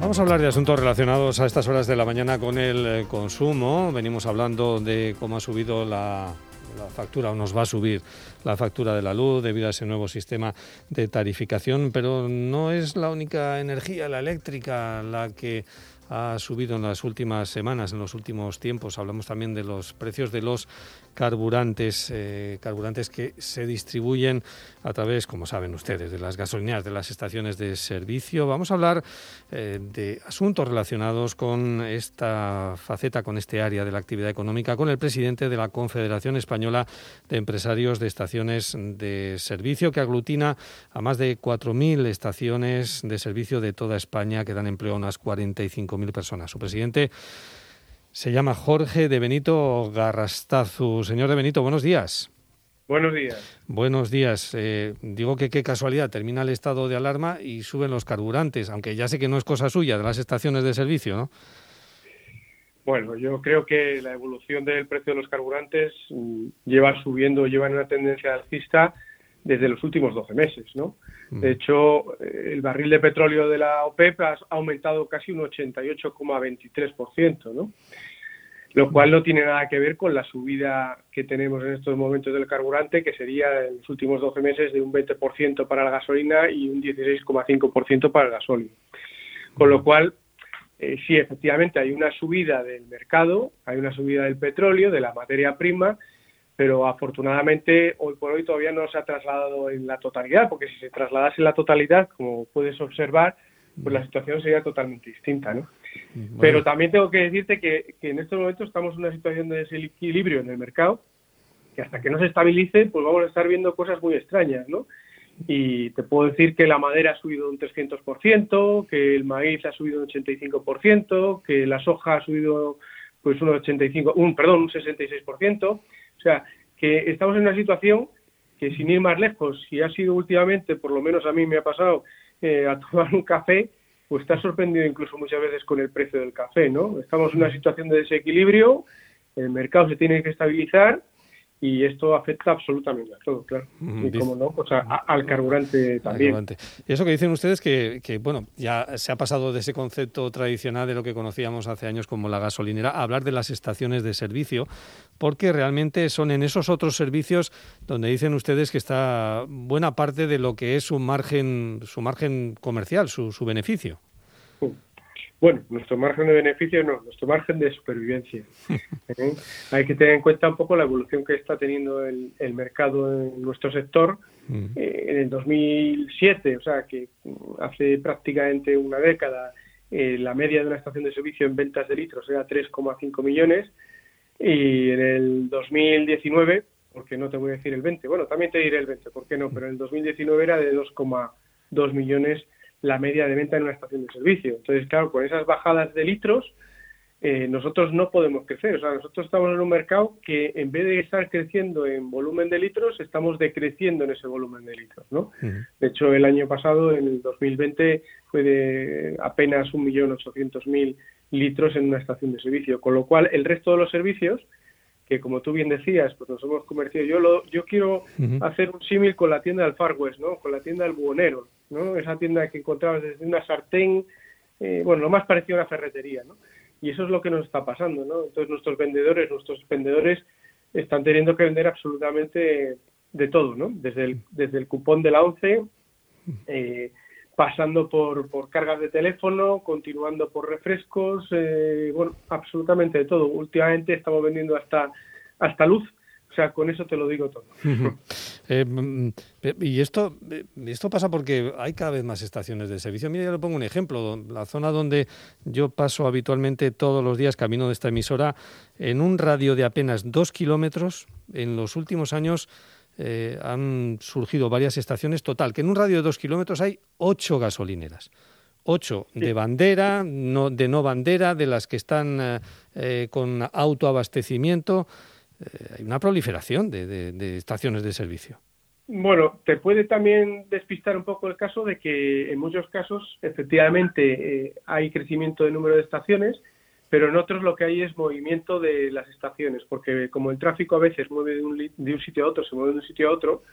Vamos a hablar de asuntos relacionados a estas horas de la mañana con el consumo. Venimos hablando de cómo ha subido la factura, o nos va a subir la factura de la luz debido a ese nuevo sistema de tarificación, pero no es la única energía, la eléctrica, la que ha subido en las últimas semanas, en los últimos tiempos. Hablamos también de los precios de los carburantes, carburantes que se distribuyen a través, como saben ustedes, de las gasolineras, de las estaciones de servicio. Vamos a hablar de asuntos relacionados con esta faceta, con este área de la actividad económica, con el presidente de la Confederación Española de Empresarios de Estaciones de Servicio, que aglutina a más de 4.000 estaciones de servicio de toda España, que dan empleo a unas 45.000 personas. Su presidente se llama Jorge de Benito Garrastazu. Señor de Benito, buenos días. Buenos días. Buenos días. Digo que qué casualidad, termina el estado de alarma y suben los carburantes, aunque ya sé que no es cosa suya de las estaciones de servicio, ¿no? Bueno, yo creo que la evolución del precio de los carburantes lleva en una tendencia alcista desde los últimos 12 meses, ¿no? De hecho, el barril de petróleo de la OPEP ha aumentado casi un 88,23%, ¿no? Lo cual no tiene nada que ver con la subida que tenemos en estos momentos del carburante, que sería en los últimos 12 meses de un 20% para la gasolina y un 16,5% para el gasóleo. Con lo cual, sí, efectivamente, hay una subida del mercado, hay una subida del petróleo, de la materia prima, pero afortunadamente hoy por hoy todavía no se ha trasladado en la totalidad, porque si se trasladase en la totalidad, como puedes observar, pues la situación sería totalmente distinta, ¿no? Bueno. Pero también tengo que decirte que en estos momentos estamos en una situación de desequilibrio en el mercado, que hasta que no se estabilice, pues vamos a estar viendo cosas muy extrañas, ¿no? Y te puedo decir que la madera ha subido un 300%, que el maíz ha subido un 85%, que la soja ha subido pues un 66%. O sea, que estamos en una situación que, sin ir más lejos, si ha sido últimamente, por lo menos a mí me ha pasado, a tomar un café, pues está sorprendido incluso muchas veces con el precio del café, ¿no? Estamos en una situación de desequilibrio, el mercado se tiene que estabilizar y esto afecta absolutamente a todo, claro. Y como no, pues al carburante también. Y eso que dicen ustedes que, bueno, ya se ha pasado de ese concepto tradicional de lo que conocíamos hace años como la gasolinera a hablar de las estaciones de servicio, porque realmente son en esos otros servicios donde dicen ustedes que está buena parte de lo que es su margen comercial, su beneficio. Bueno, nuestro margen de beneficio no, nuestro margen de supervivencia. Hay que tener en cuenta un poco la evolución que está teniendo el mercado en nuestro sector. En el 2007, o sea que hace prácticamente una década, la media de una estación de servicio en ventas de litros era 3,5 millones y en el 2019, porque no te voy a decir el 20, bueno, también te diré el 20, ¿por qué no? Pero en el 2019 era de 2,2 millones la media de venta en una estación de servicio. Entonces, claro, con esas bajadas de litros, nosotros no podemos crecer. O sea, nosotros estamos en un mercado que, en vez de estar creciendo en volumen de litros, estamos decreciendo en ese volumen de litros, ¿no? De hecho, el año pasado, en el 2020, fue de apenas 1.800.000 litros en una estación de servicio. Con lo cual, el resto de los servicios, que como tú bien decías, pues nos hemos convertido. Yo quiero hacer un símil con la tienda del Far West, ¿no? Con la tienda del buhonero, ¿no? Esa tienda que encontrabas desde una sartén, bueno, lo más parecido a una ferretería, ¿no? Y eso es lo que nos está pasando, ¿no? Entonces nuestros vendedores están teniendo que vender absolutamente de todo, ¿no? Desde el cupón de la ONCE, pasando por cargas de teléfono, continuando por refrescos, bueno, absolutamente de todo. Últimamente estamos vendiendo hasta luz. O sea, con eso te lo digo todo. Y esto pasa porque hay cada vez más estaciones de servicio. Mira, yo le pongo un ejemplo. La zona donde yo paso habitualmente todos los días camino de esta emisora, en un radio de apenas 2 kilómetros, en los últimos años han surgido varias estaciones. Total, que en un radio de 2 kilómetros hay 8 gasolineras. 8 de bandera, de no bandera, de las que están con autoabastecimiento. Hay una proliferación de estaciones de servicio. Bueno, te puede también despistar un poco el caso de que en muchos casos efectivamente hay crecimiento de número de estaciones, pero en otros lo que hay es movimiento de las estaciones, porque como el tráfico a veces mueve de un sitio a otro, se mueve de un sitio a otro,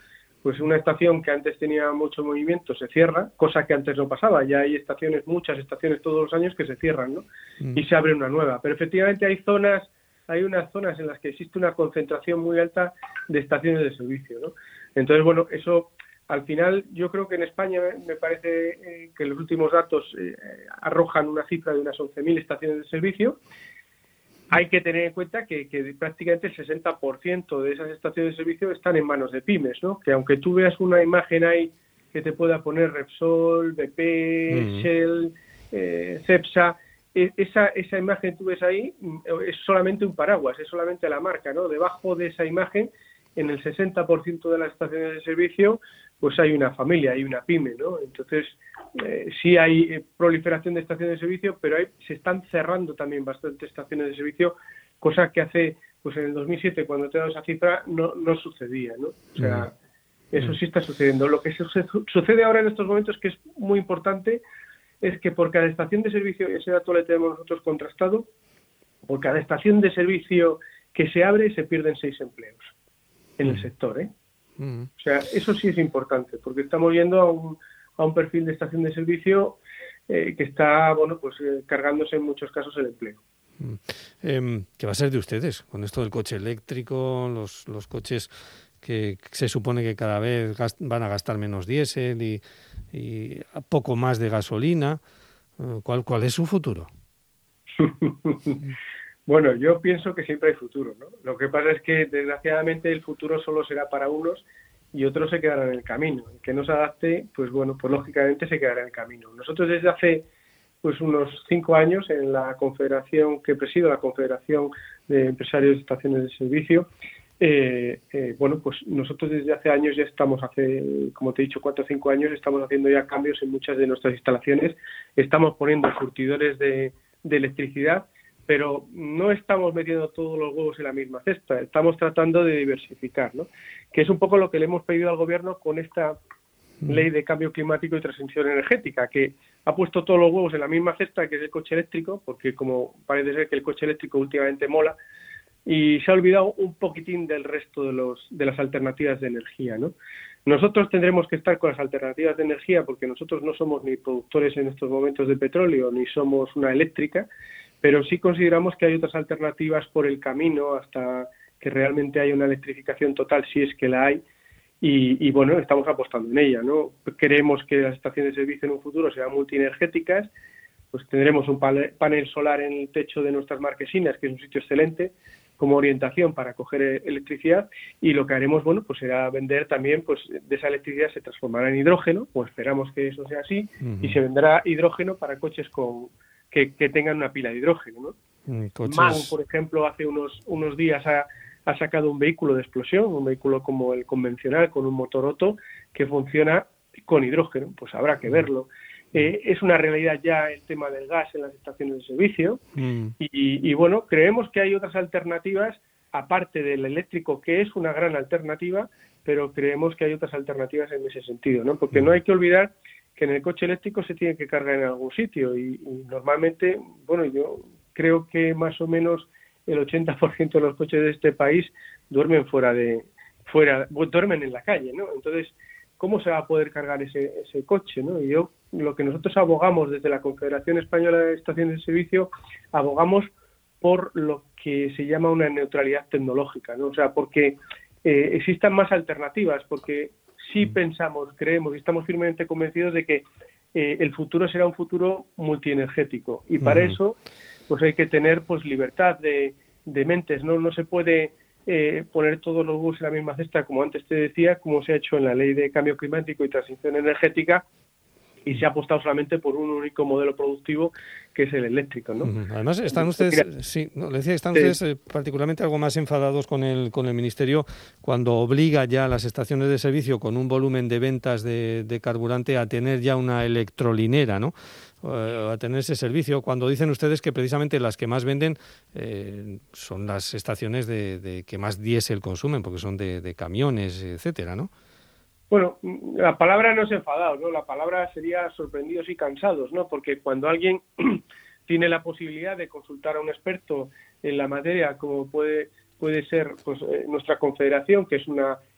pues una estación que antes tenía mucho movimiento se cierra, cosa que antes no pasaba. Ya hay estaciones, muchas estaciones todos los años que se cierran, ¿no? Y se abre una nueva. Pero efectivamente hay unas zonas en las que existe una concentración muy alta de estaciones de servicio, ¿no? Entonces, bueno, eso al final yo creo que en España me parece que los últimos datos arrojan una cifra de unas 11.000 estaciones de servicio. Hay que tener en cuenta que prácticamente el 60% de esas estaciones de servicio están en manos de pymes, ¿no? Que aunque tú veas una imagen ahí que te pueda poner Repsol, BP, Shell, Cepsa, esa imagen que tú ves ahí es solamente un paraguas, es solamente la marca, ¿no? Debajo de esa imagen, en el 60% de las estaciones de servicio, pues hay una familia, hay una pyme, ¿no? Entonces, sí hay proliferación de estaciones de servicio, pero se están cerrando también bastantes estaciones de servicio, cosa que hace, pues en el 2007, cuando te he dado esa cifra, no sucedía, ¿no? O sea, eso sí está sucediendo. Lo que sucede ahora en estos momentos, que es muy importante, es que por cada estación de servicio, y ese dato le tenemos nosotros contrastado, por cada estación de servicio que se abre, se pierden 6 empleos en el sector, ¿eh? O sea, eso sí es importante, porque estamos yendo a un perfil de estación de servicio que está, bueno, pues cargándose en muchos casos el empleo. ¿Qué va a ser de ustedes con esto del coche eléctrico, los coches que se supone que cada vez van a gastar menos diésel y poco más de gasolina? ¿Cuál es su futuro? Bueno, yo pienso que siempre hay futuro, ¿no? Lo que pasa es que, desgraciadamente, el futuro solo será para unos y otros se quedarán en el camino. El que no se adapte, pues bueno, pues lógicamente se quedará en el camino. Nosotros desde hace pues unos 5 años, en la confederación que presido, la Confederación de Empresarios de Estaciones de Servicio, bueno, pues nosotros desde hace años ya estamos, como te he dicho, 4 o 5 años, estamos haciendo ya cambios en muchas de nuestras instalaciones. Estamos poniendo surtidores de electricidad, pero no estamos metiendo todos los huevos en la misma cesta, estamos tratando de diversificar, ¿no? Que es un poco lo que le hemos pedido al Gobierno con esta ley de cambio climático y transición energética, que ha puesto todos los huevos en la misma cesta, que es el coche eléctrico, porque como parece ser que el coche eléctrico últimamente mola, y se ha olvidado un poquitín del resto de las alternativas de energía, ¿no? Nosotros tendremos que estar con las alternativas de energía, porque nosotros no somos ni productores en estos momentos de petróleo, ni somos una eléctrica, pero sí consideramos que hay otras alternativas por el camino hasta que realmente haya una electrificación total, si es que la hay, y bueno, estamos apostando en ella, ¿no? Queremos que las estaciones de servicio en un futuro sean multienergéticas, pues tendremos un panel solar en el techo de nuestras marquesinas, que es un sitio excelente, como orientación para coger electricidad, y lo que haremos, bueno, pues será vender también, pues de esa electricidad se transformará en hidrógeno, pues esperamos que eso sea así, y se venderá hidrógeno para coches que tengan una pila de hidrógeno, ¿no? MAN, por ejemplo, hace unos días ha sacado un vehículo de explosión, un vehículo como el convencional, con un motor Otto, que funciona con hidrógeno, pues habrá que verlo. Es una realidad ya el tema del gas en las estaciones de servicio, y bueno, creemos que hay otras alternativas, aparte del eléctrico, que es una gran alternativa, pero creemos que hay otras alternativas en ese sentido, ¿no? Porque no hay que olvidar que en el coche eléctrico se tiene que cargar en algún sitio y normalmente, bueno, yo creo que más o menos el 80% de los coches de este país duermen duermen en la calle, ¿no? Entonces, ¿cómo se va a poder cargar ese coche, ¿no? Y lo que nosotros abogamos desde la Confederación Española de Estaciones de Servicio, abogamos por lo que se llama una neutralidad tecnológica, ¿no? O sea, porque existan más alternativas, porque sí pensamos, creemos y estamos firmemente convencidos de que el futuro será un futuro multienergético, y para eso pues hay que tener pues libertad de mentes, no se puede poner todos los huevos en la misma cesta, como antes te decía, como se ha hecho en la Ley de Cambio Climático y Transición Energética, y se ha apostado solamente por un único modelo productivo, que es el eléctrico, ¿no? Además, están ustedes, ustedes particularmente algo más enfadados con el Ministerio cuando obliga ya a las estaciones de servicio con un volumen de ventas de carburante a tener ya una electrolinera, ¿no? A tener ese servicio, cuando dicen ustedes que precisamente las que más venden son las estaciones de que más diésel consumen, porque son de camiones, etcétera, ¿no? Bueno, la palabra no es enfadados, ¿no? La palabra sería sorprendidos y cansados, ¿no? Porque cuando alguien tiene la posibilidad de consultar a un experto en la materia, como puede ser pues nuestra confederación, que es una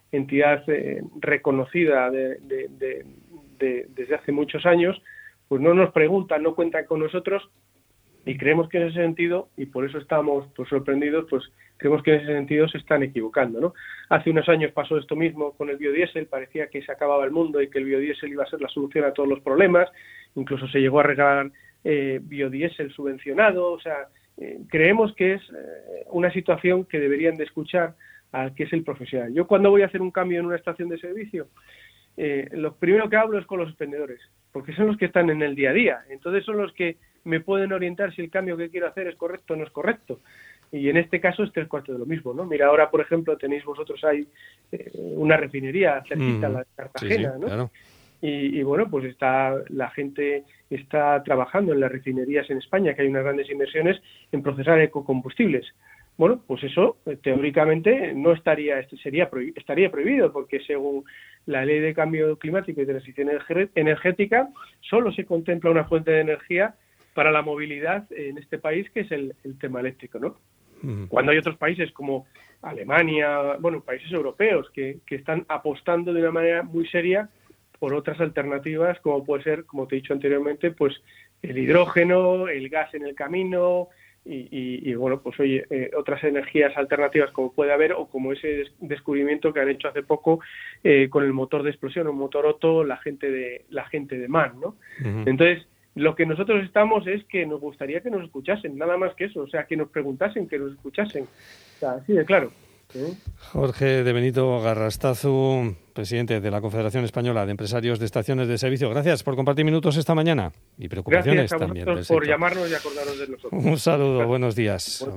entidad reconocida desde hace muchos años, pues no nos preguntan, no cuentan con nosotros, y creemos que en ese sentido, y por eso estamos pues sorprendidos, pues creemos que en ese sentido se están equivocando, ¿no? Hace unos años pasó esto mismo con el biodiesel, parecía que se acababa el mundo y que el biodiesel iba a ser la solución a todos los problemas, incluso se llegó a regalar biodiesel subvencionado, o sea, creemos que es una situación que deberían de escuchar al que es el profesional. Yo cuando voy a hacer un cambio en una estación de servicio, lo primero que hablo es con los expendedores, porque son los que están en el día a día, entonces son los que me pueden orientar si el cambio que quiero hacer es correcto o no es correcto. Y en este caso es 3/4 de lo mismo, ¿no? Mira, ahora, por ejemplo, tenéis vosotros ahí una refinería cerquita, la de Cartagena, sí, ¿no? Claro. Y bueno, pues la gente está trabajando en las refinerías en España, que hay unas grandes inversiones en procesar ecocombustibles. Bueno, pues eso teóricamente no estaría prohibido, porque según la Ley de Cambio Climático y Transición Energética solo se contempla una fuente de energía para la movilidad en este país, que es el tema eléctrico, ¿no? Cuando hay otros países como Alemania, bueno, países europeos que están apostando de una manera muy seria por otras alternativas, como puede ser, como te he dicho anteriormente, pues el hidrógeno, el gas en el camino y bueno, pues oye, otras energías alternativas como puede haber, o como ese descubrimiento que han hecho hace poco con el motor de explosión, un motor Otto, la gente de MAN, ¿no? Entonces, lo que nosotros estamos es que nos gustaría que nos escuchasen, nada más que eso, o sea, que nos preguntasen, que nos escuchasen, o sea, así de claro. Jorge de Benito Garrastazu, presidente de la Confederación Española de Empresarios de Estaciones de Servicio, gracias por compartir minutos esta mañana y preocupaciones también. Gracias a vosotros por llamarnos y acordaros de nosotros. Un saludo, buenos días.